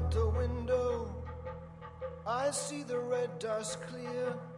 out the window, I see the red dust clear.